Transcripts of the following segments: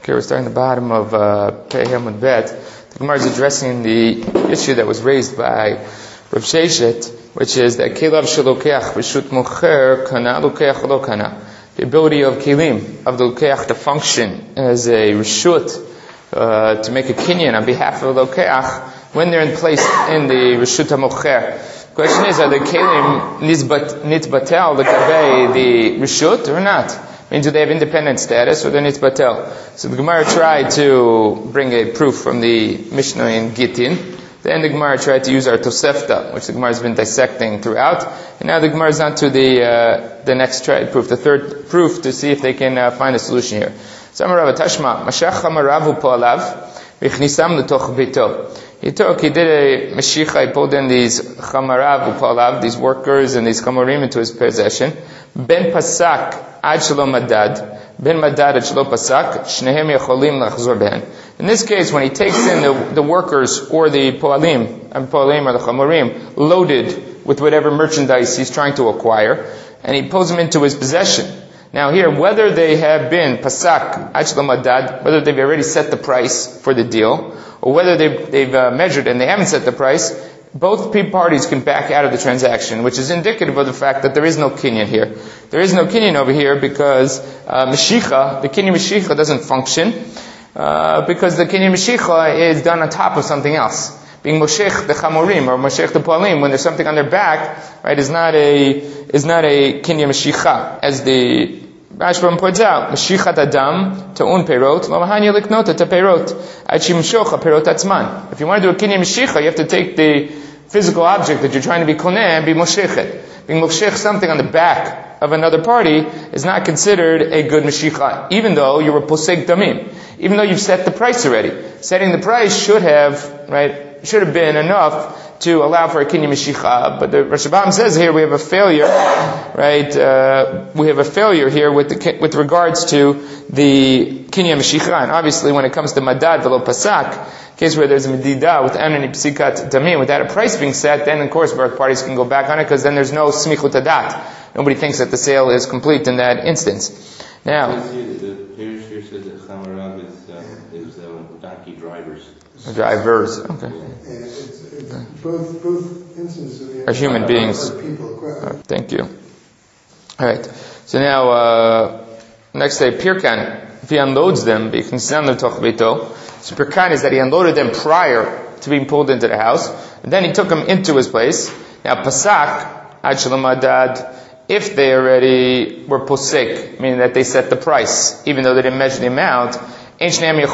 Okay, we're starting the bottom of Pei Hamud Bet. The Gemara is addressing the issue that was raised by Rav Sheshet, which is that Kelav Shalokeach Rishut Mocher Kana Lokeach Lo Kana. The ability of Kelim, of the Lokeach, to function as a Rishut, to make a kinyan on behalf of the Lokeach when they're in place in the Rishut HaMocher. The question is, are the Kelim nitbatel l'gabei the Rishut or not? Means do they have independent status or they're nitbatel? So the Gemara tried to bring a proof from the Mishnah in Gittin. Then the Gemara tried to use our Tosefta, which the Gemara has been dissecting throughout. And now the Gemara is on to the next proof, the third proof, to see if they can find a solution here. So Amar Rav Tashma, Mashach Hamaravu Po'alav, Vichnisam L'toch Bito. He did a Mashiach, he pulled in these Chamarav U'Po'alav, these workers and these Chamorim into his possession. Ben Pasak Ad Shelo Madad, Ben Madad Ad Shelo Pasak, Shnehem Yecholim L'achzor Behen. In this case, when he takes in the workers or the Po'alim or the Chamorim, loaded with whatever merchandise he's trying to acquire, and he pulls them into his possession. Now here, whether they have been Pasak Ad Shelo Madad, whether they've already set the price for the deal, or whether they've measured and they haven't set the price, both parties can back out of the transaction, which is indicative of the fact that there is no kinyan here. There is no kinyan over here because Mashiach, the kinyan Mashiach doesn't function, because the kinyan Mashiach is done on top of something else. Being Moshech the Chamorim or Moshech the Po'alim, when there's something on their back, right, is not a kinyan Mashiach, as the Rashbam points out, Mashiachat Adam Ta'un Perot, Lo Mahanya Liknota Ta Perot, Ad Shimshocha Perot Atzman. If you want to do a kinyan Mashiach, you have to take the physical object that you're trying to be koneh and be moshechet. Being moshech something on the back of another party is not considered a good Mashiach, even though you were poseg damim. Even though you've set the price already. Setting the price should have been enough to allow for a kinyan Mashiach. But the Rashbam says here we have a failure, right? We have a failure here with regards to the kinyan Mashiach. And obviously when it comes to madad velo pasak, case where there's a medida with any psikat damim, without a price being set, then of course both parties can go back on it, because then there's no smichut adat. Nobody thinks that the sale is complete in that instance. Now, the Parish here says that Chamarav is donkey drivers. Drivers, okay. It's both instances are human beings. People, thank you. All right. So now, next day, Pirkan, if he unloads them, so Pirkan is that he unloaded them prior to being pulled into the house, and then he took them into his place. Now, Pasak, Ad Shelo Madad, if they already were posek, meaning that they set the price, even though they didn't measure the amount, then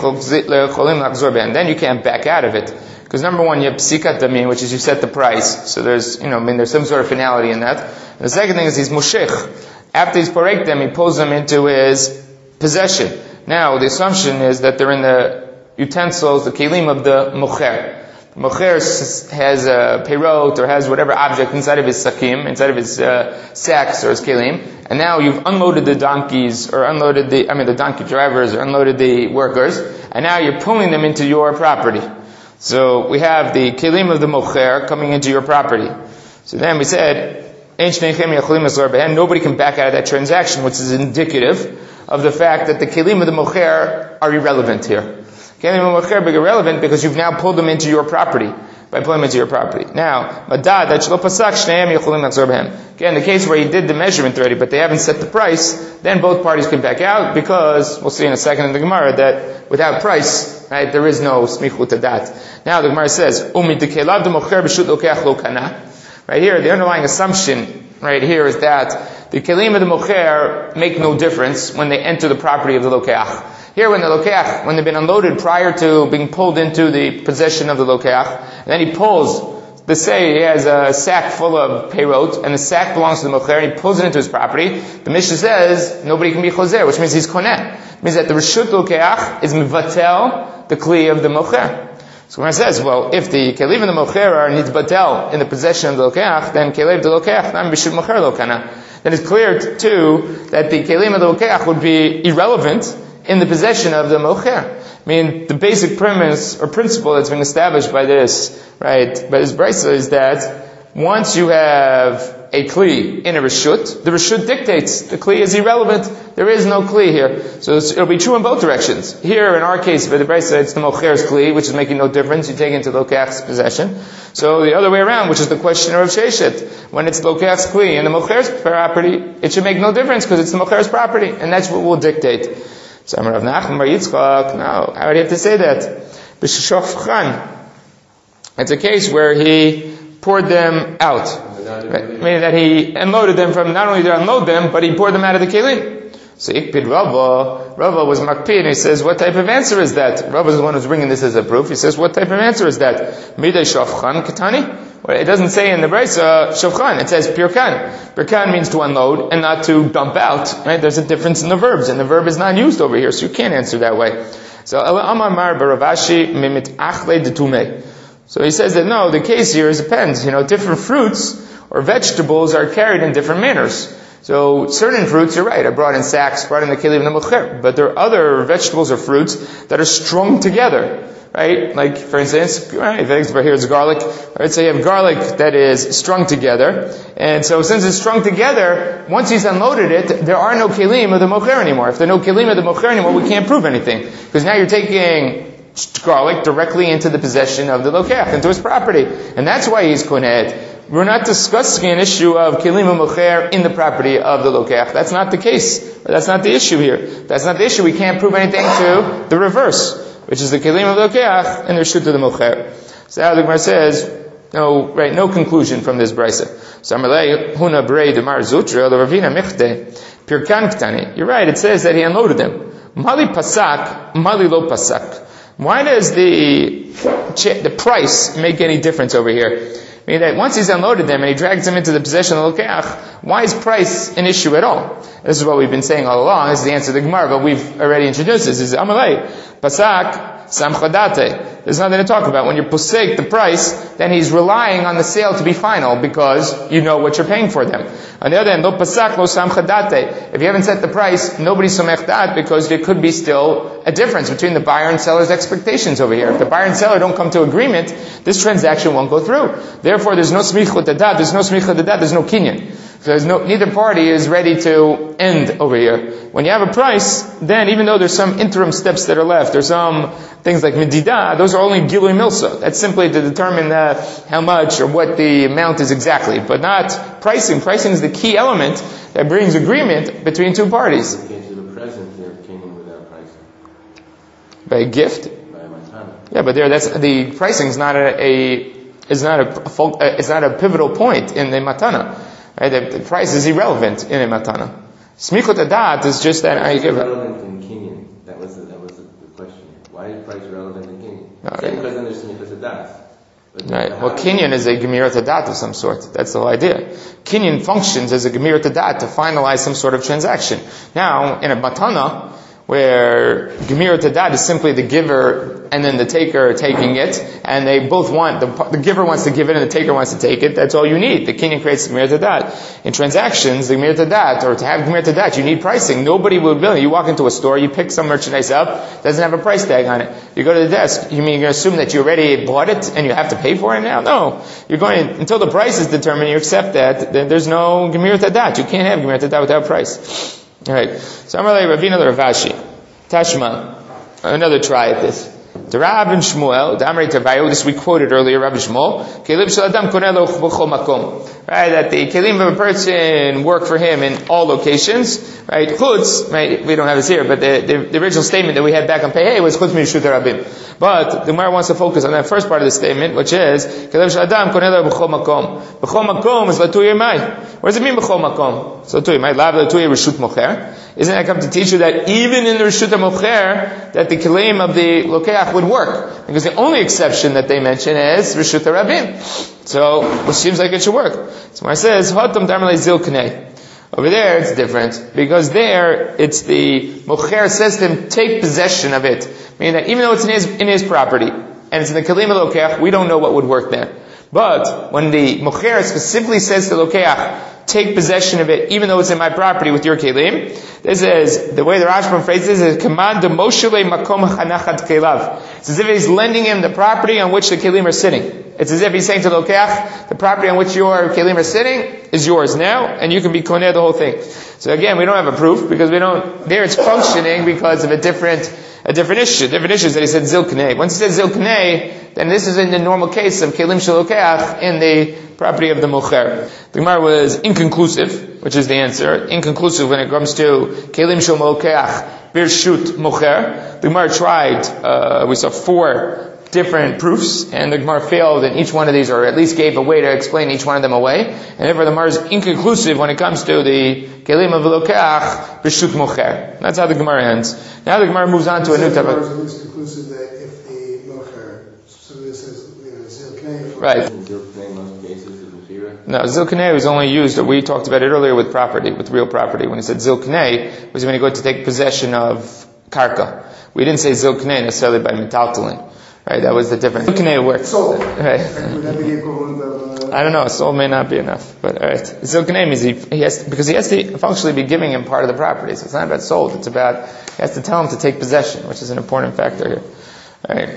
you can't back out of it. Because number one, you have psikat damim, which is you set the price. So there's some sort of finality in that. And the second thing is he's moshech. After he's porek them, he pulls them into his possession. Now, the assumption is that they're in the utensils, the kelim of the mocher. The mocher has a perot or has whatever object inside of his sakim, inside of his sacks or his kelim. And now you've unloaded the donkeys, or unloaded the donkey drivers, or unloaded the workers, and now you're pulling them into your property. So we have the kelim of the mocher coming into your property. So then we said, nobody can back out of that transaction, which is indicative of the fact that the kelim of the mocher are irrelevant here. Kelim of the mocher are irrelevant because you've now pulled them into your property. By pulling them into your property. Now, madad that shelo pasak shneim yecholim lachzor behem. Again, the case where he did the measurement already, but they haven't set the price, then both parties can back out, because we'll see in a second in the Gemara that without price, right, there is no smichut adat. Now the Gemara says, umi dekelav democher b'shut lokeach lo kana. Right here, the underlying assumption right here is that the kelim of the mocher make no difference when they enter the property of the lokeach. Here, when they've been unloaded prior to being pulled into the possession of the lokeach, and then he pulls, let's say he has a sack full of peyrot, and the sack belongs to the mocher, and he pulls it into his property, the Mishnah says, nobody can be choser, which means he's koneh. It means that the reshut lokeach is mevatel, the kli of the mocher. So when it says, well, if the kelim of the mocher are nitbatel in the possession of the lokeach, then kelim the lokeach, not b'shut mocher lokana. Then it's clear, too, that the kelim of the lokeach would be irrelevant in the possession of the mocher. I mean, the basic premise or principle that's been established by this, right, by this brisa is that once you have a kli in a reshut, the reshut dictates the kli is irrelevant. There is no kli here. So it'll be true in both directions. Here, in our case, for the Brisa, it's the mocher's kli, which is making no difference. You take it into lokach's possession. So the other way around, which is the question of Rav Sheshet, when it's lokach's kli and the mocher's property, it should make no difference because it's the mocher's property, and that's what will dictate. So Rav Nachman bar Yitzchak, no, how would you have to say that? B'shofchan. It's a case where he poured them out. Right? Meaning that he unloaded them from, not only did he unload them, but he poured them out of the kelim. So Ikpid Rava was makpid, and he says, what type of answer is that? Rava is the one who's bringing this as a proof. He says, what type of answer is that? Midei shofchan katani? Well, it doesn't say in the Brisa shofchan, it says pirkan. Pirkan means to unload and not to dump out. Right? There's a difference in the verbs, and the verb is not used over here, so you can't answer that way. So Amar Mar Baravashi mimit achle detume. So he says that no, the case here is depends. Different fruits or vegetables are carried in different manners. So certain fruits, you're right, are brought in sacks, brought in the kelim and the mocher. But there are other vegetables or fruits that are strung together. Right? Like, for instance, right, here's garlic. Right? So you have garlic that is strung together. And so since it's strung together, once he's unloaded it, there are no kelim of the mocher anymore. If there are no kelim of the mocher anymore, we can't prove anything. Because now you're taking garlic directly into the possession of the lokach, into his property. And that's why he's koned. We're not discussing an issue of kelim u'mocher in the property of the lokach. That's not the case. That's not the issue here. That's not the issue. We can't prove anything to the reverse, which is the kelim of the lokach and the reshut of the mocher. So now the Gemara says, no conclusion from this brisa. Samalei huna brei demar zutra the ravina michte pirkan ktani. You're right. It says that he unloaded them. Mali pasak, mali lo pasak. Why does the price make any difference over here? Meaning that once he's unloaded them and he drags them into the possession of the lokach, why is price an issue at all? This is what we've been saying all along. This is the answer to the Gemara, but we've already introduced this. This is Amalei. Pasak, samchadate. There's nothing to talk about. When you posek the price, then he's relying on the sale to be final because you know what you're paying for them. On the other hand, lo pasak, lo samchadate. If you haven't set the price, nobody's somech dat because there could be still a difference between the buyer and seller's expectations over here. If the buyer and seller don't come to agreement, this transaction won't go through. Therefore, there's no smichut dat, there's no smichut dat, there's no kinyan. Neither party is ready to end over here. When you have a price, then even though there's some interim steps that are left, there's some things like medida, those are only gilui milsa. That's simply to determine how much or what the amount is exactly, but not pricing. Pricing is the key element that brings agreement between two parties. You can't give a present here of Canaan without pricing. By a gift? By a matana. Yeah, but the pricing is not a pivotal point in the matana. Right? The price is irrelevant in a matana. Smichut adat is just that I give it. Relevant in Kenyan. That was the question. Why is price relevant in Kenyan? Because then there's smichut adat. Right. Well, Kenyan is a gemirat adat of some sort. That's the whole idea. Kenyan functions as a gemirat adat to finalize some sort of transaction. Now, in a matana, where gemirat adat is simply the giver and then the taker taking it, and they both want, the giver wants to give it and the taker wants to take it, that's all you need. The Kenyan creates gemirat adat. In transactions, the gemirat adat, or to have gemirat adat, you need pricing. Nobody would really, you walk into a store, you pick some merchandise up, doesn't have a price tag on it. You go to the desk, you're going to assume that you already bought it and you have to pay for it now? No. You're going, until the price is determined, you accept that, then there's no gemirat adat. You can't have gemirat adat without price. Alright. So Amalei Ravina the Ravashi. Tashma. Another try at this. The Rav and Shmuel, the Amrei Tavayu, this we quoted earlier, Rav and Shmuel, Kelim shel adam koneh lo b'chol makom. Right, that the kelim of a person work for him in all locations. Right, chutz, right, we don't have this here, but the original statement that we had back on Pei was chutz mireshut harabim. But the Gemara wants to focus on that first part of the statement, which is kelim shel adam koneh lo b'chol makom. B'chol makom is latuye mai. What does it mean b'chol makom? It's latuye mai. Lav latuye reshut mocher. Isn't that come to teach you that even in the reshut mocher, that the kelim of the lokeach would work? Because the only exception that they mention is reshut harabim. So, it seems like it should work. So when it says, Hotam Darmalei Zil Knei. Over there, it's different. Because there, it's the Mocher says to him, take possession of it. Meaning that even though it's in his property, and it's in the Kalim Lokech, we don't know what would work there. But, when the Mocher specifically says to Lokech, take possession of it, even though it's in my property with your Kalim, this is, the way the Rashbam phrases it is, command the Moshele Makom Chanachat Kelav. It's as if he's lending him the property on which the Kalim are sitting. It's as if he's saying to Lokeach, the property on which your kelim are sitting is yours now, and you can be koneh the whole thing. So again, we don't have a proof, because there it's functioning because of a different issue. Different issue is that he said zilknei. Once he said zilknei, then this is in the normal case of kelim shalokeach in the property of the mocher. The Gemara was inconclusive, which is the answer. Inconclusive when it comes to kelim shalokeach birshut mocher. The Gemara tried, we saw 4 different proofs, and the Gemara failed in each one of these, or at least gave a way to explain each one of them away. And therefore the Gemara is inconclusive when it comes to the kelim of lokeach b'shut mocher. That's how the Gemara ends. Now the Gemara moves on to a new topic. The Gemara is conclusive that if the mocher, so this is zilknei. Right. Zilknei in most cases is mechira. No, zilknei was only used, we talked about it earlier with property, with real property. When he said zilknei, was when you go to take possession of karka. We didn't say zilknei necessarily by metaltalin. Right, that was the difference. Zilknei works. Sold. Right. Would that be the equivalent of... I don't know, sold may not be enough. But alright. Zilknei means he has to functionally be giving him part of the property. So it's not about sold, it's about, he has to tell him to take possession, which is an important factor here. Alright.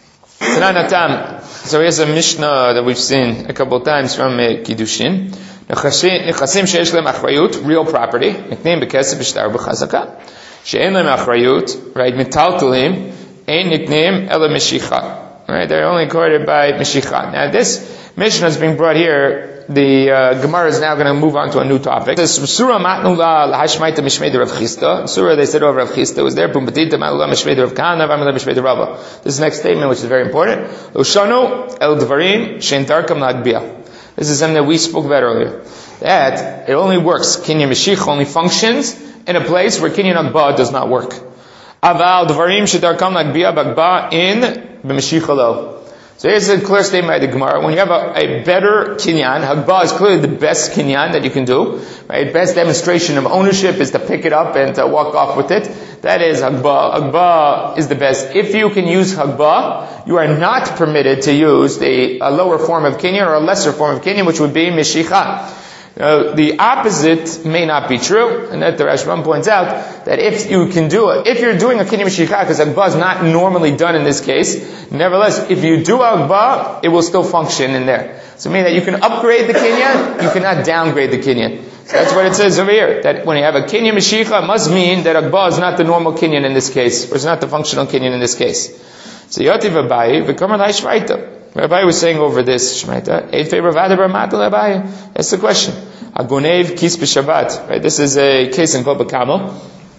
So here's a Mishnah that we've seen a couple of times from Kiddushin. Nechasim sheyesh lehem achrayut, real property. Nikneim bekesef b'shtar b'chazaka. She'en lehem achrayut, right, metaltalim. Ein nikneim ela meshicha. Right, they're only quoted by meshicha. Now this Mishnah is being brought here. The Gemara is now going to move on to a new topic. It says, Surah matnu la lahashmaita mishmei Rav Chisda. Surah they said over Rav Chisda was there. Pumbadita matnu mishmei Rav Kana, v'amila mishmei Rava. This is the next statement, which is very important. Ushanu el dvarim shein darkam lagbia. This is something that we spoke about earlier. That it only works. Kinyan Mashiach only functions in a place where Kinyan Agba does not work. Aval dvarim shedarkam lagbia bagba in b'mashiach lo. So here's a clear statement by the Gemara. When you have a better kinyan, Hagbah is clearly the best kinyan that you can do. Right? Best demonstration of ownership is to pick it up and to walk off with it. That is Hagbah. Hagbah is the best. If you can use Hagbah, you are not permitted to use a lower form of kinyan or a lesser form of kinyan, which would be Meshicha. The opposite may not be true, and that the Rashbam points out that if you can do it, if you're doing a kinyan Meshicha, because Hagbah is not normally done in this case, nevertheless, if you do Hagbah, it will still function in there. So meaning that you can upgrade the kinyan, you cannot downgrade the kinyan. So that's what it says over here, that when you have a kinyan Meshicha, it must mean that Hagbah is not the normal kinyan in this case, or it's not the functional kinyan in this case. So Yotiv Abayi, v'kamar l'hashmaita. Rabbi was saying over this Shmaita, Eid favor of Adabar Matal Rabbi. That's the question. Agonev kis b'Shabbat. Right, this is a case in Baba Kamel.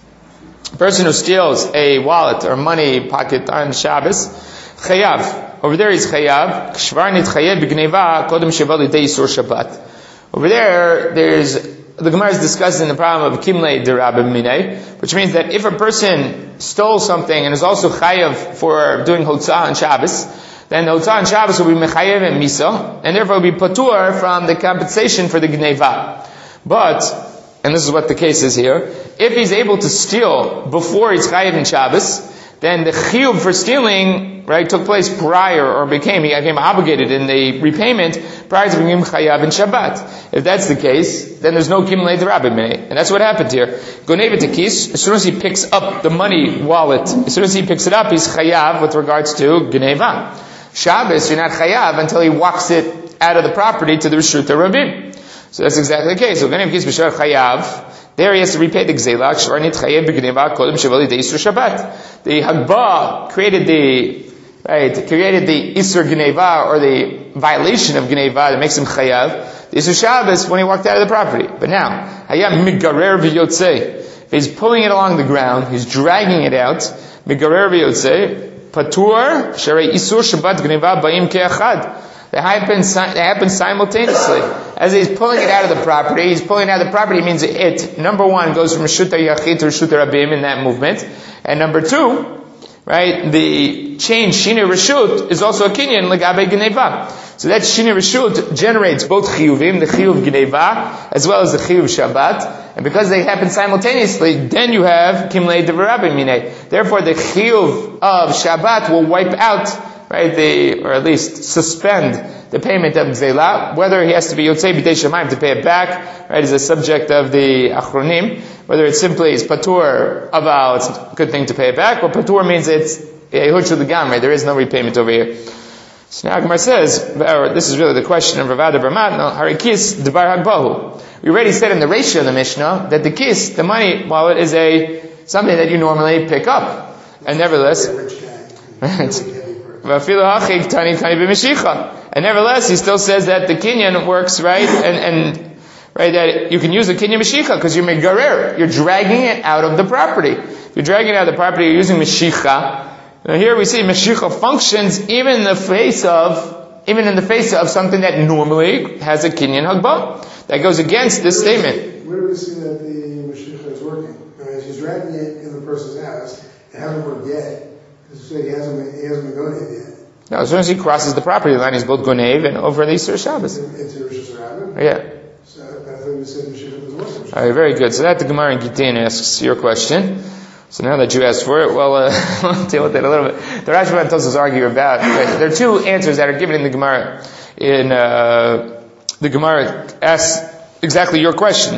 A person who steals a wallet or money pocket on Shabbos, chayav. Over there he's chayav. Kshvar nitchayev b'gneva kodem sheval lidei yisur Shabbat. Over there, the Gemara is discussing the problem of kimlei derabim minei, which means that if a person stole something and is also chayav for doing hotzah on Shabbos, then the hotzah on Shabbos will be mechayev and misa, and therefore will be patur from the compensation for the gneva. But, and this is what the case is here, if he's able to steal before he's chayev in Shabbos, then the chiyuv for stealing, right, took place prior, or he became obligated in the repayment prior to being chayav in Shabbat. If that's the case, then there's no kimlei derabim minei, and that's what happened here. Goneva tekis, as soon as he picks up the money wallet, as soon as he picks it up, he's chayav with regards to gneva. Shabbos, you're not chayav until he walks it out of the property to the Rishut Rabim. So that's exactly the case. So, Ganev Kis B'Shar Chayav, there he has to repay the Gzela, Kshvar Nit Chayev B'Gneva Kodem Shevali Deisur Shabbat. The Hagbah created the Isur Gneva, or the violation of Gneva that makes him chayav. The Isur Shabbos when he walked out of the property. But now, Hayam Migarer V'Yotzei. If he's pulling it along the ground, he's dragging it out, Migarer V'Yotzei, Patur, Sharei Isur Shabbat Gneva Ba'im Ke'achad. They happen simultaneously. As he's pulling it out of the property, means it, number one, goes from Rishut HaYachid to Rishut HaRabim in that movement. And number two, right, the change, Shina Rishut, is also a kinyan, Legabe Gneva. So that Shina Rishut generates both chiyuvim, the chiyuv Gneva, as well as the chiyuv Shabbat. And because they happen simultaneously, then you have Kimlei Devarabim Minei. Therefore, the chiyuv of Shabbat will wipe out, right, or at least suspend the payment of Gzela. Whether he has to be Yotzei B'dei Shamayim to pay it back, right, is a subject of the Achronim. Whether it simply is Patur Aval, it's a good thing to pay it back, or Patur means it's Yehudshu L'Gamrei, there is no repayment over here. So now Gemara says, or this is really the question of Ravada Barmatna, Harikis Debar Hagbahu. We already said in the ratio of the Mishnah that the kis, the money wallet, is something that you normally pick up. And nevertheless, and nevertheless, he still says that the kinyan works, right? And right, that you can use the kinyan Mashicha because you're megarer. You're dragging it out of the property. If you're dragging it out of the property, you're using Mashicha. Now here we see Mashicha functions even in the face of something that normally has a kinyan hagbah. That goes against this statement. Where do we see that the Mashicha is working? I mean, he's dragging it in the person's house and hasn't worked yet. So he hasn't been gonev yet. No, as soon as he crosses the property line, he's both gonev and over the Yisur Shabbos. Into Rosh Hashanah? Yeah. So I thought we said Mashicha was working. Alright, very good. So that the Gemara in Gittin asks your question. So now that you asked for it, well, I'll deal with it a little bit. The Rashba and Tosfos argue about, there are two answers that are given in the Gemara. The Gemara asks exactly your question,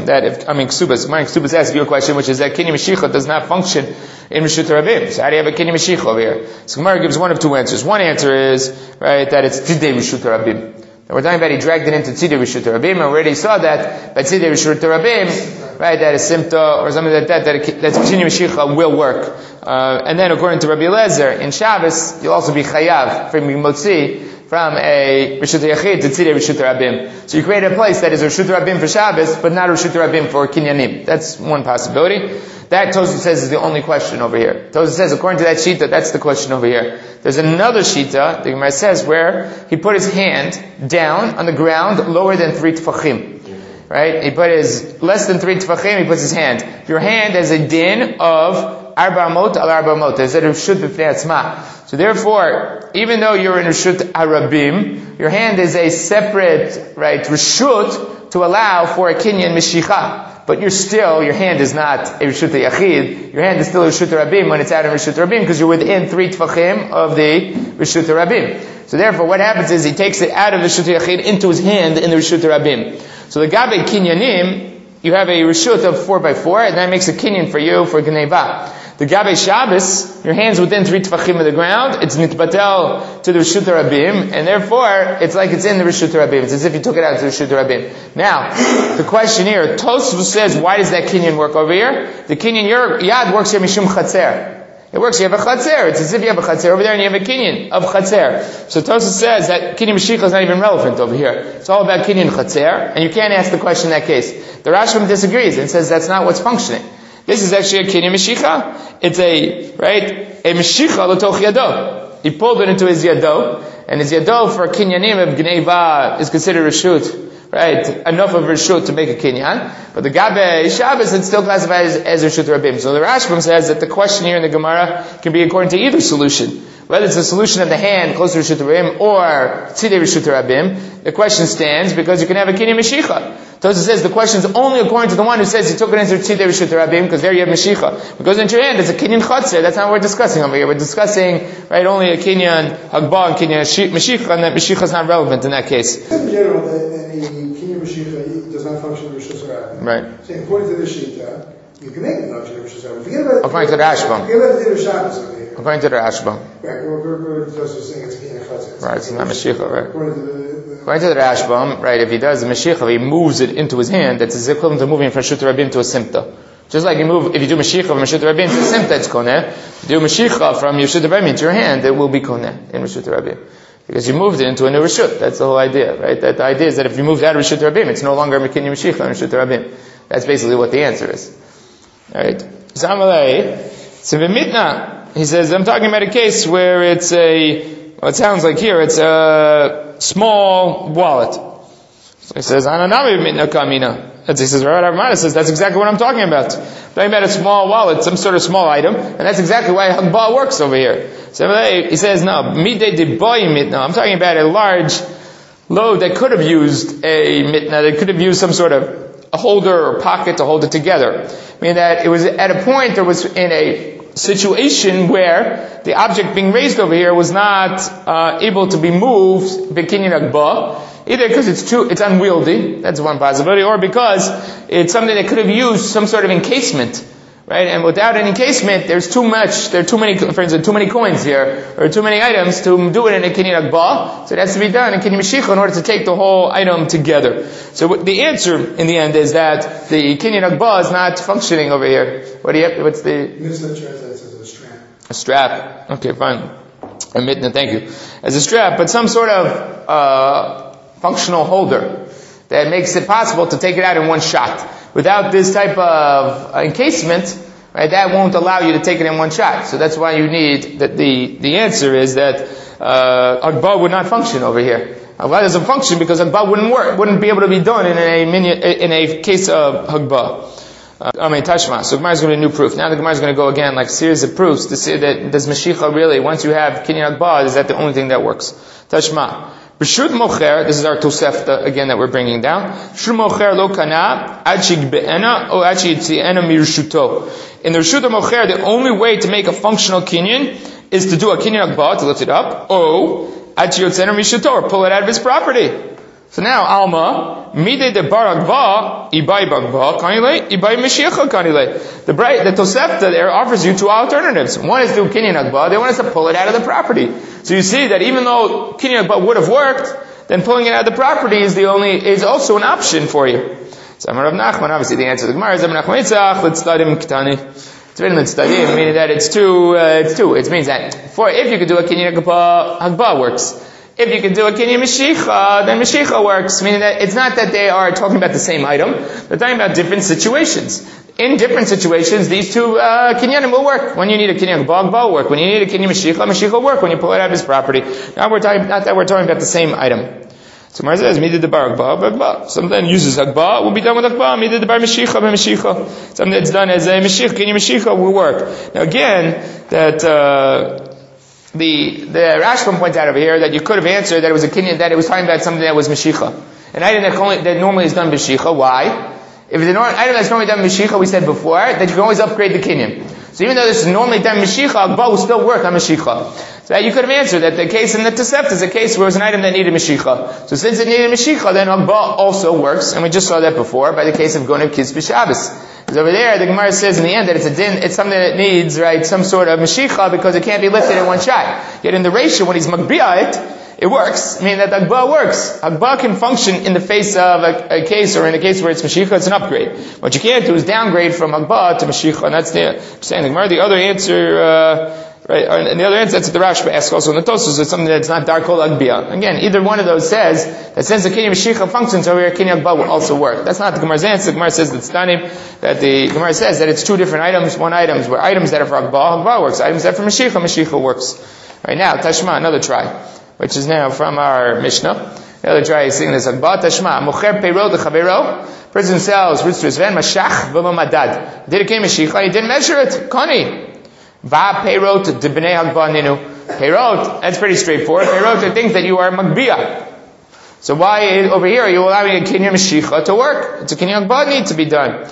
Ksubas asks your question, which is that Kinyan Mashicha does not function in Reshut Rabim. So how do you have a Kinyan Mashicha over here? So Gemara gives one of two answers. One answer is, right, that it's Tzidei Reshut Rabim. And we're talking about he dragged it into Tzidei Reshut Rabim, and we already saw that by Tzidei Reshut Rabim, right, that a simta or something like that that's Kinyan Mashicha will work. And then according to Rabbi Eliezer, in Shabbos, you'll also be chayav from Motzi, from a Reshut Yachid to Tzidei Reshut Rabim. So you create a place that is Reshut Rabim for Shabbos, but not Reshut Rabim for Kinyanim. That's one possibility. That Tosfos says is the only question over here. Tosfos says, according to that shita, that's the question over here. There's another shita, the Gemara says, where he put his hand down on the ground lower than 3 tefachim. Right? He put his, less than 3 tefachim, he puts his hand. Your hand has a din of Arba Amot al Arba Amot. There's a Reshut b'fnei atzma. So therefore, even though you're in Reshut Arabim, your hand is a separate, right, Reshut to allow for a Kinyan Mashicha. But your hand is not a Reshut Yachid. Your hand is still a Reshut Arabim when it's out of Reshut Arabim because you're within 3 Tfachim of the Reshut Arabim. So therefore what happens is he takes it out of the Reshut Yachid into his hand in the Reshut Arabim. So the Gabe Kinyanim, you have a Reshut of 4x4 and that makes a Kinyan for you for Gneva. The Gabe Shabbos, your hand's within 3 tefachim of the ground, it's nitbatel to the Reshut Rabim, and therefore, it's like it's in the Reshut Rabim. It's as if you took it out to the Reshut Rabim. Now, the question here, Tosfos says, why does that Kinyan work over here? The Kinyan Yad works here Mishum Chatzer. It works, you have a Chatzer. It's as if you have a Chatzer over there and you have a Kinyan of Chatzer. So Tosfos says that Kinyan Mashicha is not even relevant over here. It's all about Kinyan Chatzer, and you can't ask the question in that case. The Rashbam disagrees and says that's not what's functioning. This is actually a Kinyan Mashicha. It's a Mashicha l'toch yado. He pulled it into his yado, and his yado for Kinyanim of Gneva is considered Reshut, right? Enough of Reshut to make a Kinyan. But the Gabe Shabbos, it's still classified as Reshut Rabim. So the Rashbam says that the question here in the Gemara can be according to either solution. Whether it's the solution of the hand closer to Reshut Rabim or Tzidei Reshut Rabim, the question stands because you can have a Kinyan Mashicha. Tosfos says the question is only according to the one who says he took it into Tzidei Reshut Rabim because there you have Mashicha. It goes into your hand, it's a Kinyan Chatzer. That's not what we're discussing over here. We're discussing, right, only a Kinyan Hagbah and Kinyan Mashicha, and that Mashicha is not relevant in that case. In general, any Kinyan Mashicha does not function in Reshut Rabim. Right. So according to this shita, you can make it function in Reshut Rabim. According to the Rashbam. Forget about the Din of Shabbos over here. According to the Rashbam. Right, we're just saying it's a Kinyan Chatzer. Right, it's not Mashicha, right. According to the Rashbam, right, if he does the Mashicha, he moves it into his hand, that's equivalent to moving from Reshut Rabim to a Simta. Just like if you do Mashicha from Reshut Rabim to a Simta, it's Koneh. If you do Mashicha from Reshut Rabim to your hand, it will be Koneh in Reshut Rabim. Because you moved it into a new Reshut. That's the whole idea, right? That the idea is that if you moved out of Reshut Rabim, it's no longer Kinyan Mashicha in Reshut Rabim. That's basically what the answer is. Alright. Zamalei, so V'mitna, he says, I'm talking about a case where it's it sounds like here, it's a small wallet. So he says, Ananami mitna kamina. He says, Rav Ramana says, that's exactly what I'm talking about. I'm talking about a small wallet, some sort of small item, and that's exactly why Hagbah works over here. So he says, no, midday de boy mitna. I'm talking about a large load that could have used a mitna, that could have used some sort of a holder or pocket to hold it together. I mean that it was at a point, there was in a situation where the object being raised over here was not able to be moved b'kinyan hagbah, either because it's unwieldy, that's one possibility, or because it's something that could have used some sort of encasement right? And without an encasement, there are too many coins here, or too many items to do it in a kinyan hagbah. So it has to be done in kinyan meshicha in order to take the whole item together. So the answer in the end is that the kinyan hagbah is not functioning over here. What's the? Mishnah translates as a strap. A strap. Okay, fine. Thank you. As a strap, but some sort of functional holder that makes it possible to take it out in one shot. Without this type of encasement, right, that won't allow you to take it in one shot. So that's why you need that. The answer is that hagbah would not function over here. Hagbah doesn't function because hagbah wouldn't be able to be done in a case of hagbah. Tashma. So Gemara is going to be a new proof. Now the Gemara is going to go again, like a series of proofs to see that does Mashiach really, once you have kinyan hagbah, is that the only thing that works? Tashma. B'shut mocher, this is our Tosefta again that we're bringing down. B'shut mocher lo kana ad shigbe'ena o ad shiyitzi'ena mirshuto. In the Reshut mocher, the only way to make a functional kinyan is to do a kinyan hagbah, to lift it up, o ad shiyotzena mirshuto, or pull it out of his property. So now, Alma, Mide de Bar Hagbah, Ibai Bagbah, Kanile, Ibai Mashiach Kanile. The Tosefta there offers you two alternatives. One is to do Kinyan Hagbah, the other one is to pull it out of the property. So you see that even though Kinyan Hagbah would have worked, then pulling it out of the property is also an option for you. So Amar Rav Nachman, obviously the answer to the Gemara is Amar Nachman Yitzchak, let's study Ktani. It's written let's study, meaning that it's two. It means that if you could do a Kinyan Hagbah works. If you can do a kinyan meshicha, then meshicha works. Meaning that it's not that they are talking about the same item. They're talking about different situations. In different situations, these two kinyanim will work. When you need a kinyan hagbah will work. When you need a kinyan meshicha will work. When you pull it out of his property. Now we're talking about the same item. So Gemara says, "Midid the bar hagbah." Something that uses hagbah will be done with hagbah. Midid the bar meshicha. Something that's done as a meshicha, kinyan meshicha will work. Now again, that. The Rashbam points out over here that you could have answered that it was a kinyan, that it was talking about something that was meshicha. An item that normally is done meshicha. Why? If it's an item that's normally done meshicha, we said before, that you can always upgrade the kinyan. So even though this is normally done meshicha, hagbah will still work on meshicha. So that you could have answered that the case in the Tosefta is a case where it was an item that needed meshicha. So since it needed meshicha, then hagbah also works, and we just saw that before by the case of Goneb Kiz B'Shabbos. Because over there, the Gemara says in the end that it's something that needs, right, some sort of meshicha because it can't be lifted in one shot. Yet in the ratio, when he's makbiah it works. Meaning that hagbah works. Hagbah can function in the face of a case, or in a case where it's meshicha, it's an upgrade. What you can't do is downgrade from hagbah to meshicha, and that's the saying the Gemara. The other answer, right, and the other answer that's what the Rashba asks also in the Tosfos is something that's not darkol hagbah. Again, either one of those says that since the kinyan meshicha functions over here, kinyan hagbah will also work. That's not the Gemara's answer. The Gemara says that the Gemara says that it's two different items. One items where items that are for hagbah works. Items that are for meshicha works. Right now, Tashma, another try, which is now from our Mishnah. The other try is saying this hagbah. Tashma, mocher peiro lechavero. Person sells roots to his friend, mashach v'lo madad. Did it came meshicha? He didn't measure it. Kani. Va peirot de bnei hagbah ninu. Peirot, that's pretty straightforward. Peirot are things that you are magbiah. So why over here are you allowing a kinyan meshicha to work? It's a kinyan hagbah need to be done.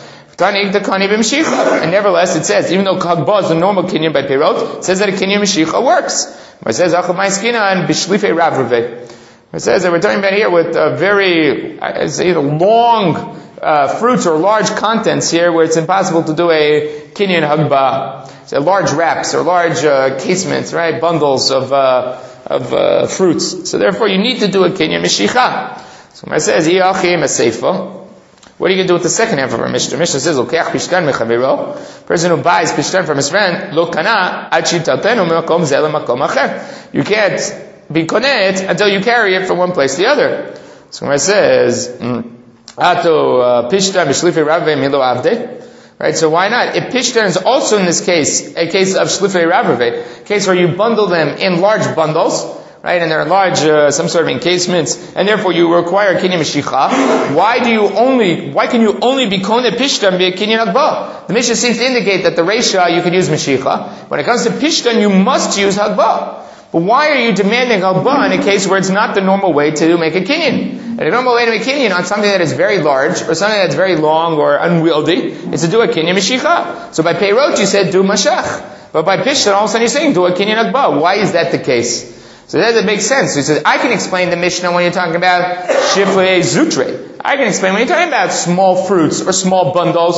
And nevertheless, it says, even though hagbah is the normal kinyan by peirot, it says that a kinyan meshicha works. It says and b'shlifei ravrave. It says that we're talking about here with very long fruits or large contents here, where it's impossible to do a kinyan hagbah. So large wraps or large casements, right? Bundles of fruits. So therefore, you need to do a kinyan meshicha. So it says, what are you going to do with the second half of our Mishnah? Mishnah says, person who buys pishtan from his friend, lo kana ad shitatenu me'makom zeh le'makom acher. You can't be koneh it until you carry it from one place to the other. So it says, ato pishtan b'shlifei raveh milo avdeh. Right, so why not? If pishtan is also in this case a case of shlifei raveh, a case where you bundle them in large bundles, right, and they're large, some sort of encasements, and therefore you require kinyan meshicha. Why can you only be koneh pishtan be a kinyan hagbah? The Mishnah seems to indicate that the reisha you could use meshicha. When it comes to pishtan, you must use hagbah. But why are you demanding hagbah in a case where it's not the normal way to make a kinyan? And the normal way to make kinyan on something that is very large, or something that's very long or unwieldy, is to do a kinyan meshicha. So by peirot you said do mashach. But by pishtan all of a sudden you're saying do a kinyan hagbah. Why is that the case? So that doesn't make sense. So he says, I can explain the Mishnah when you're talking about shiflei zutre. I can explain when you're talking about small fruits or small bundles.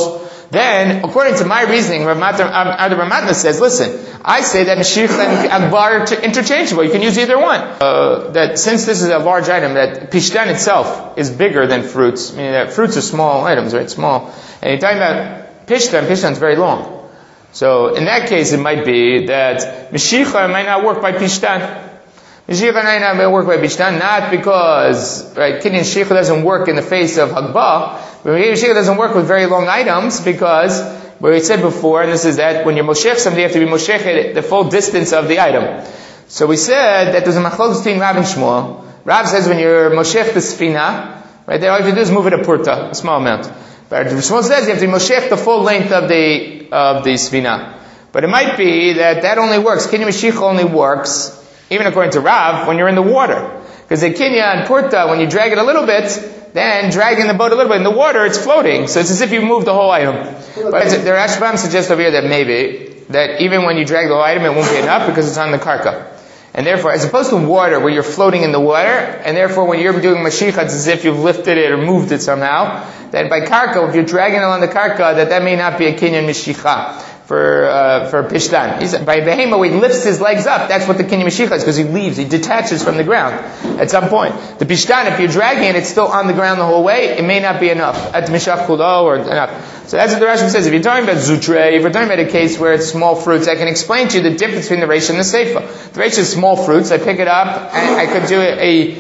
then, according to my reasoning, Ramatna says, listen, I say that Mashiach and Agbar are interchangeable. You can use either one. That since this is a large item, that Pishtan itself is bigger than fruits, meaning that fruits are small items, right? Small. And you're talking about Pishtan is very long. So, in that case, it might be that Mashiach might not work by Pishtan. Mashiach might not work by Pishtan, not because, right, Kinyan Mashiach doesn't work in the face of Hagbah, but Mashiach doesn't work with very long items because, what we said before, and this is that when you're Moshech something, you have to be Moshech the full distance of the item. So we said that there's a machlokes between Rav and Shmuel. Rav says when you're Moshech the Sfina, right, all you have to do is move it a purta, a small amount. But Shmuel says you have to be Moshech the full length of the Sfina. But it might be that only works, Kinyan Mashiach only works, even according to Rav, when you're in the water. Because the Kinya and Purta, when you drag it a little bit, then dragging the boat a little bit in the water, it's floating. So it's as if you moved the whole item. But the Rashbam suggests over here that maybe, that even when you drag the whole item, it won't be enough because it's on the karka. And therefore, as opposed to water, where you're floating in the water, and therefore when you're doing Mashiach, it's as if you've lifted it or moved it somehow, that by karka, if you're dragging it on the karka, that may not be a Kinyan Mashiach for Pishtan. By Behema, when he lifts his legs up, that's what the Kinyan Mashiach is, because he detaches from the ground at some point. The Pishtan, if you're dragging it, it's still on the ground the whole way, it may not be enough. At Mishach Kulo or enough. So that's what the Rashi says. If you're talking about Zutre, if you're talking about a case where it's small fruits, I can explain to you the difference between the Reish and the Seifa. The Reish is small fruits, I pick it up, and I could do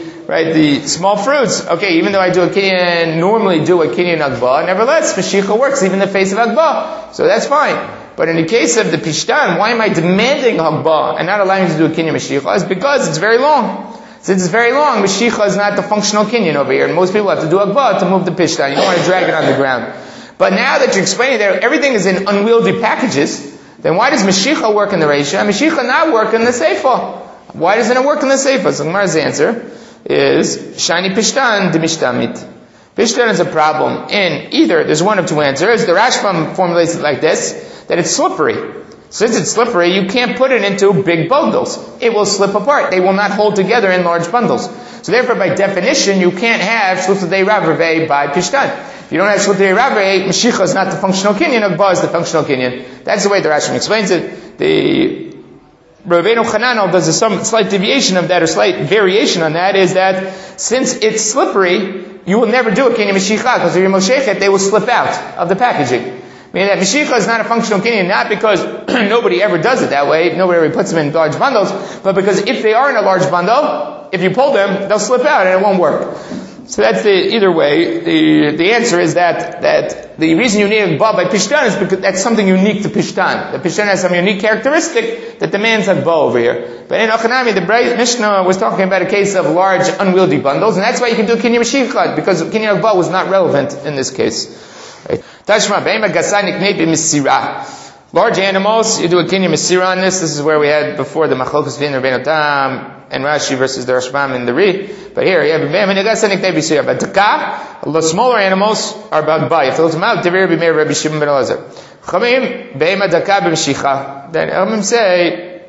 the small fruits. Okay, even though I normally do a Kinyan Agba, nevertheless, Mashiach works even in the face of Agba. So that's fine. But in the case of the Pishtan, why am I demanding Hagbah and not allowing you to do a Kinyan Mashiach? It's because it's very long. Since it's very long, Mashiach is not the functional Kinyan over here, and most people have to do Hagbah to move the Pishtan. You don't want to drag it on the ground. But now that you're explaining that everything is in unwieldy packages, then why does Mashiach work in the Reisha and Mashiach not work in the Seifa? Why doesn't it work in the Seifa? So Gemara's answer is, Shani Pishtan de Mishtamit. Pishtan is a problem in either, there's one of two answers. The Rashbam formulates it like this, that it's slippery. Since it's slippery, you can't put it into big bundles. It will slip apart. They will not hold together in large bundles. So therefore, by definition, you can't have Shlutadei Rav by Pishtan. If you don't have Shlutadei Rav, Mashiach is not the functional Kinyan, Agba is the functional Kinyan. That's the way the Rashbam explains it. The Ravenu Chananel does some slight deviation of that, or slight variation on that, is that since it's slippery, you will never do a Kinyan Mashiach, because if you're Moshechet, they will slip out of the packaging. Meaning that Mashiach is not a functional Kinyan, not because nobody ever does it that way, nobody ever puts them in large bundles, but because if they are in a large bundle, if you pull them, they'll slip out and it won't work. So that's either way, the answer is that the reason you need a Agba by Pishtan is because that's something unique to Pishtan. The Pishtan has some unique characteristic that demands Agba over here. But in Achanami, the Mishnah was talking about a case of large, unwieldy bundles, and that's why you can do Kinyan Mashiach, because Kinyan Agba was not relevant in this case. Right? Tashma Be'ema Gasanik Neibi Misirah. Large animals, you do a Kinyan Masirah on this. This is where we had before the Machlokas V'in Rabbeinu Tam and Rashi versus the Rashbam and the Ri. But here, you have Be'ema Gasanik Neibi Misirah. But Taka, the smaller animals are about Ba. You have to look them out. Devir B'meir Rabbi Shimon ben Elazar. Chamim Be'ema Daka B'Mishicha. Then Chamim say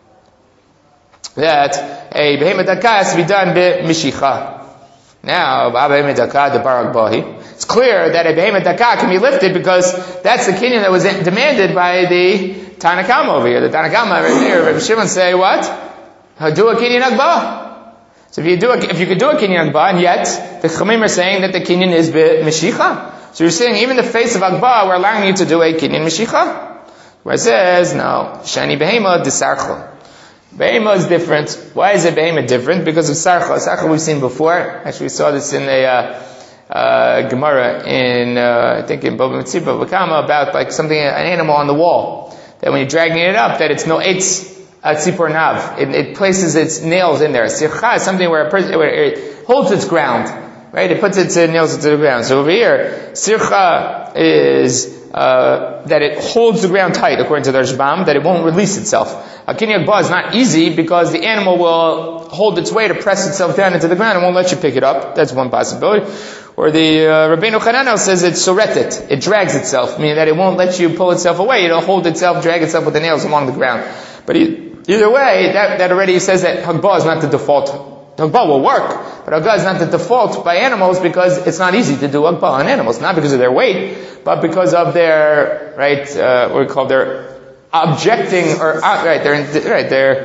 that a Be'ema Daka has to be done B'Mishicha. Now, Be'ema Daka the Barak Bahi. It's clear that a Behemoth Daka can be lifted because that's the Kinyan that was demanded by the Tanakama over here. The Tanakama right here, Rabbi Shimon say what? Do a Kinyan Agba. So if you could do a Kinyan Agba, and yet the Chamim are saying that the Kinyan is Meshicha. So you're saying even in the face of Agba, we're allowing you to do a Kinyan Meshicha. Where it says, no, Shani Behemoth Disarcho. Behemoth is different. Why is a Behemoth different? Because of Sarcha. Sarcha we've seen before. Actually we saw this in a Gemara in, I think in Bava Metzia, Bava Kama, about like something, an animal on the wall. That when you're dragging it up, that it's no eitz tzipor nav. It places its nails in there. Sircha is something where it holds its ground. Right? It puts its nails into the ground. So over here, sircha is, that it holds the ground tight, according to the Rashbam, that it won't release itself. A Kinyan Agba is not easy because the animal will hold its way to press itself down into the ground and won't let you pick it up. That's one possibility. Or the Rabbeinu Chananel says it's soretet. It drags itself, meaning that it won't let you pull itself away. It'll hold itself, drag itself with the nails along the ground. But either way, that already says that Hagbah is not the default. Hagbah will work. But agba is not the default by animals because it's not easy to do agba on animals, not because of their weight, but because of their, what we call their objecting, or, their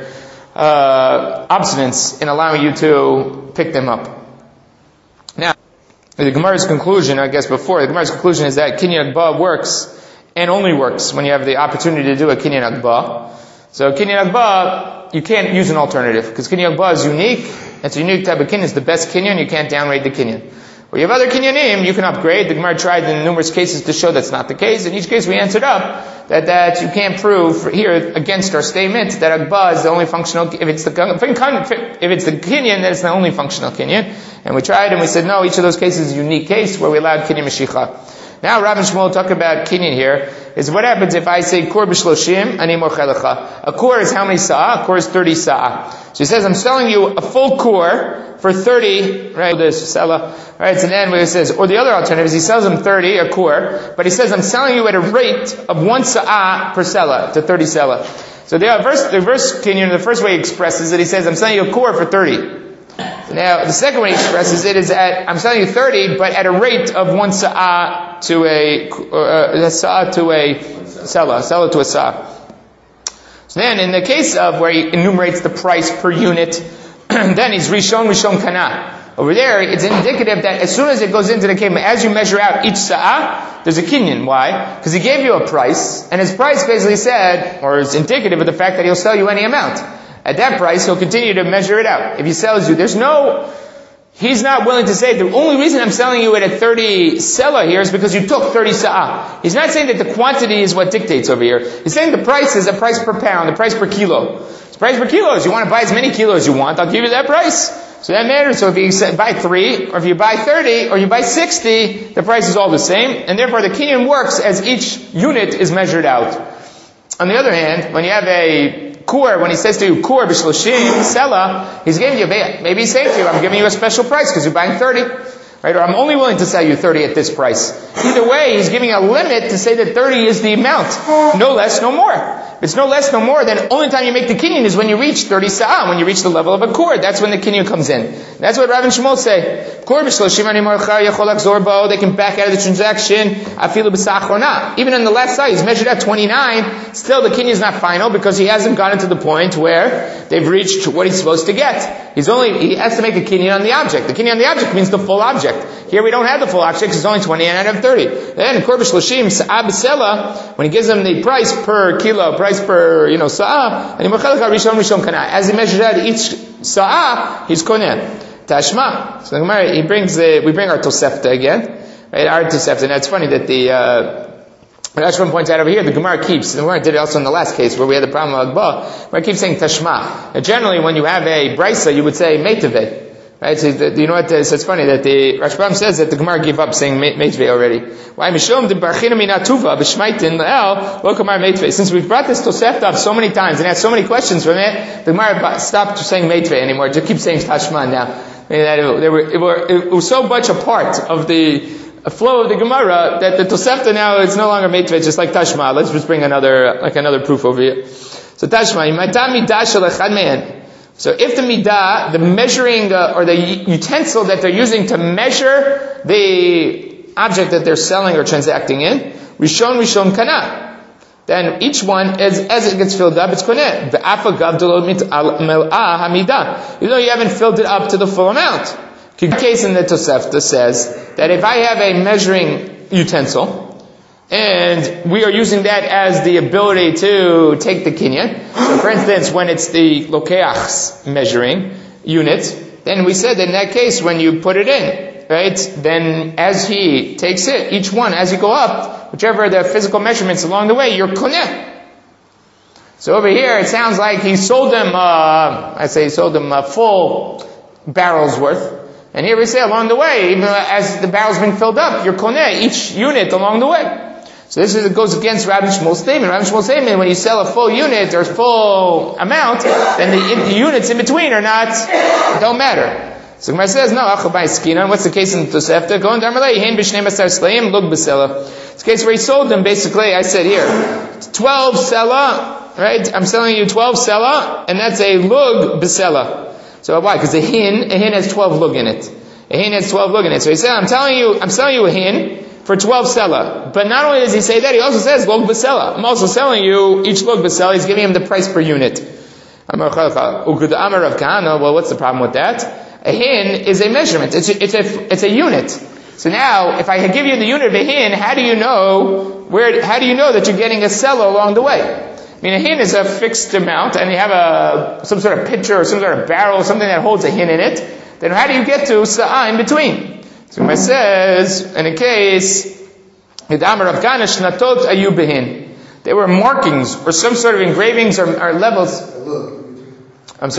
obstinance in allowing you to pick them up. Now, the Gemara's conclusion, the Gemara's conclusion is that Kinyan Agba works, and only works when you have the opportunity to do a Kinyan Agba. So Kinyan Agba, you can't use an alternative, because Kinyan Agba is unique. It's a unique type of Kinyan. It's the best Kinyan. You can't downrate the Kinyan. Where you have other Kinyanim, you can upgrade. The Gemara tried in numerous cases to show that's not the case. In each case we answered up that you can't prove here against our statement that Agba is the only functional, if it's the Kinyan, then it's the only functional Kinyan. And we tried and we said no, each of those cases is a unique case where we allowed Kinyan Mashicha. Now Rav and Shmuel talk about Kinyan here, is what happens if I say Kur b'shloshim, ani mochelecha. A Kur is how many sa'ah? A Kur is 30 sa'ah. So he says, I'm selling you a full Kur for 30, right? This Sela, right? So then it says, or the other alternative is he sells him 30, a Kur, but he says, I'm selling you at a rate of 1 sa'ah per Sela, to 30 Sela. So the verse Kinyan, the first way he expresses it, he says, I'm selling you a Kur for 30. Now, the second way he expresses it is that I'm selling you 30, but at a rate of 1 sa'ah to a sa'ah to a sela to a sa'ah. So then, in the case of where he enumerates the price per unit, then he's Rishon Kana. Over there, it's indicative that as soon as it goes into the kingdom, as you measure out each sa'ah, there's a kinyan. Why? Because he gave you a price, and his price basically said, or is indicative of the fact that he'll sell you any amount. At that price, he'll continue to measure it out. If he sells you, he's not willing to say, the only reason I'm selling you at a 30 sela here is because you took 30 sa'ah. He's not saying that the quantity is what dictates over here. He's saying the price is a price per pound, the price per kilo. The price per kilo is you want to buy as many kilos as you want, I'll give you that price. So that matters. So if you buy 3, or if you buy 30, or you buy 60, the price is all the same. And therefore the kinyan works as each unit is measured out. On the other hand, when you have a Kur, when he says to you, Kur b'shloshim, Sela, he's giving you, maybe he's saying to you, I'm giving you a special price because you're buying 30. Right? Or I'm only willing to sell you 30 at this price. Either way, he's giving a limit to say that 30 is the amount. No less, no more. If it's no less, no more, then the only time you make the kinyan is when you reach 30 sa'ah, when you reach the level of a Kur. That's when the kinyan comes in. That's what Rav and Shmuel say. Kur b'shloshim ani morcha yachol lakzor bo. They can back out of the transaction. Afilu b'sa'achrona. Even on the last side, he's measured at 29. Still, the kinyan is not final because he hasn't gotten to the point where they've reached what he's supposed to get. He has to make a kinyan on the object. The kinyan on the object means the full object. Here we don't have the full object because it's only 29 out of 30. Then Kur b'shloshim sa'ah b'sela, when he gives them the price per kilo, price per sa'ah, and Rishon Kana. As he measures out each sa'ah, he's koneh. Tashma. So we bring our Tosefta again. Right? Our Tosefta. And it's funny that Rashban points out over here, the Gemara keeps, and the Gemara did it also in the last case where we had the problem of Agba, where it keeps saying Tashma. Now generally when you have a Brisa, you would say Meitave. Right? So you know what? So it's funny that the Rashbam says that the Gemara gave up saying Meitvei already. Why? Mishum de barchina minatuva b'shmaitin le'el lo kamar Meitvei. Since we've brought this Tosefta up so many times and had so many questions from it, the Gemara stopped saying Meitvei anymore. Just keep saying Tashma now. It was so much a part of the flow of the Gemara that the Tosefta now is no longer Meitvei, just like Tashma. Let's just bring another proof over here. So Tashma, imatam midah shel echad me'en. So if the midah, the measuring, or the utensil that they're using to measure the object that they're selling or transacting in, Rishon Kana. Then each one, as it gets filled up, it's koneh. Even though you haven't filled it up to the full amount. The case in the Tosefta says that if I have a measuring utensil, and we are using that as the ability to take the kinyan. So for instance, when it's the lokeach's measuring unit, then we said that in that case, when you put it in, right, then as he takes it, each one, as you go up, whichever the physical measurements along the way, you're koneh. So over here, it sounds like he sold them, full barrel's worth. And here we say along the way, even as the barrel's being filled up, you're koneh, each unit along the way. So it goes against Rav and Shmuel's statement. Rav and Shmuel's statement, when you sell a full unit or full amount, then the units in between don't matter. So Gemara says, no, what's the case in the Tosefta? It's a case where he sold them, basically, I said here, 12 sela, right? I'm selling you 12 sela, and that's a lug b'sela. So why? Because a hin has 12 lug in it. A hin has 12 lug in it. So he said, I'm selling you a hin for 12 sela. But not only does he say that, he also says lug b'sela. I'm also selling you each lug b'sela. He's giving him the price per unit. Well, what's the problem with that? A hin is a measurement. It's a unit. So now, if I give you the unit of a hin, how do you know that you're getting a sela along the way? I mean, a hin is a fixed amount, and you have some sort of pitcher or some sort of barrel, something that holds a hin in it. Then how do you get to sa'ah in between? So it says, in a case, there were markings or some sort of engravings or levels. At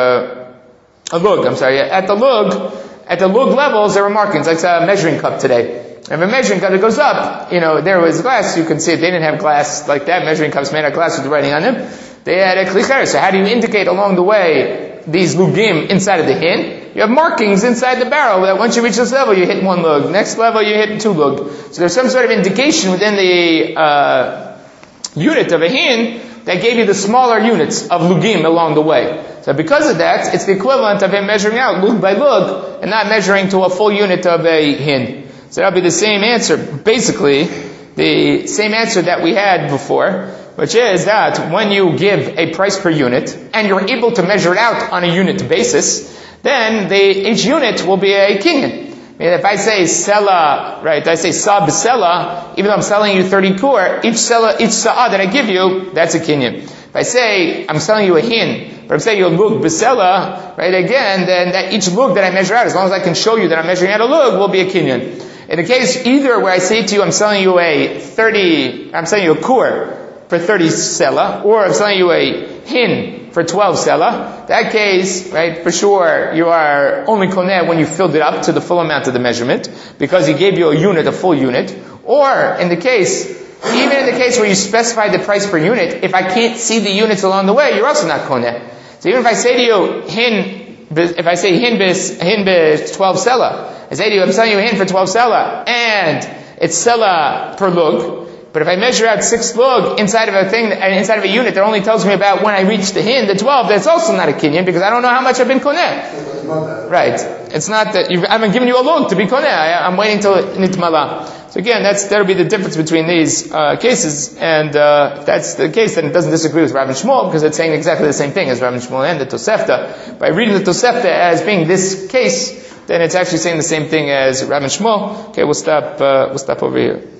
the lug levels, there were markings, like a measuring cup today. If a measuring cup that goes up, there was glass, you can see it. They didn't have glass like that. Measuring cups made out of glass with the writing on them. They had a klicher. So how do you indicate along the way these lugim inside of the hin? You have markings inside the barrel that once you reach this level, you hit 1 lug. Next level, you hit 2 lug. So there's some sort of indication within the unit of a hin that gave you the smaller units of lugim along the way. So because of that, it's the equivalent of him measuring out lug by lug and not measuring to a full unit of a hin. So that'll be the same answer, basically, the same answer that we had before, which is that when you give a price per unit and you're able to measure it out on a unit basis, then each unit will be a kinyan. I mean, if I say sela, right, I say sa b'sela, even though I'm selling you 30 kur, each sa'ah that I give you, that's a kinyan. If I say I'm selling you a hin, but I'm saying you a lug b'sela, right, again, then that each lug that I measure out, as long as I can show you that I'm measuring out a lug, will be a kinyan. In the case either where I say to you, I'm selling you a kur for 30 sela, or I'm selling you a hin for 12 sela, that case, right, for sure, you are only koneh when you filled it up to the full amount of the measurement, because he gave you a full unit, or even in the case where you specify the price per unit, if I can't see the units along the way, you're also not koneh. So even if I say to you, hin bis 12 sela, I say to you, I'm selling you a hin for 12 sela, and it's sela per lug, but if I measure out 6 lug inside of a unit that only tells me about when I reach the hin, the 12, that's also not a kinyan, because I don't know how much I've been koneh. Right. It's not that I haven't given you a lug to be koneh. I'm waiting till nitmala. So again, that'll be the difference between these cases, and if that's the case, then it doesn't disagree with Rav and Shmuel, because it's saying exactly the same thing as Rav and Shmuel and the Tosefta. By reading the Tosefta as being this case, then it's actually saying the same thing as Rav and Shmuel. Okay, we'll stop over here.